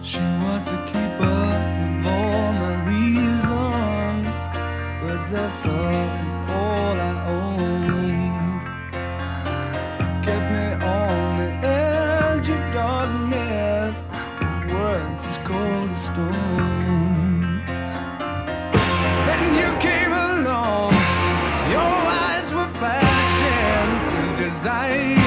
She was the keeper of all my reason, possessor of all I owned. Kept me on the edge of darkness, with words as cold as stone. Then you came along, your eyes were flashing with desire.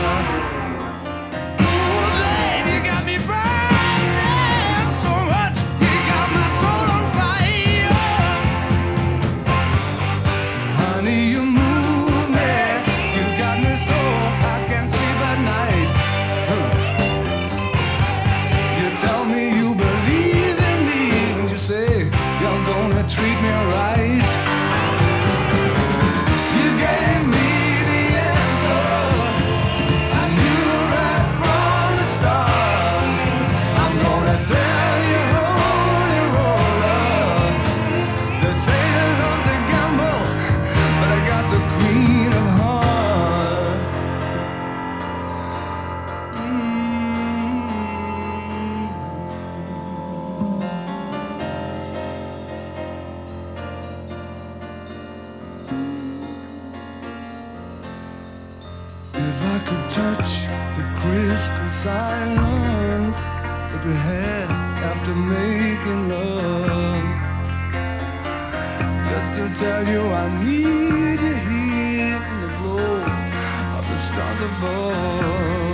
Treat me right. You gave me the answer. I knew right from the start. I'm gonna tell you, holy roller. They say that love's a gamble, but I got the queen of hearts. If I could touch the crystal silence that we had after making love, just to tell you I need you here in the glow of the stars above.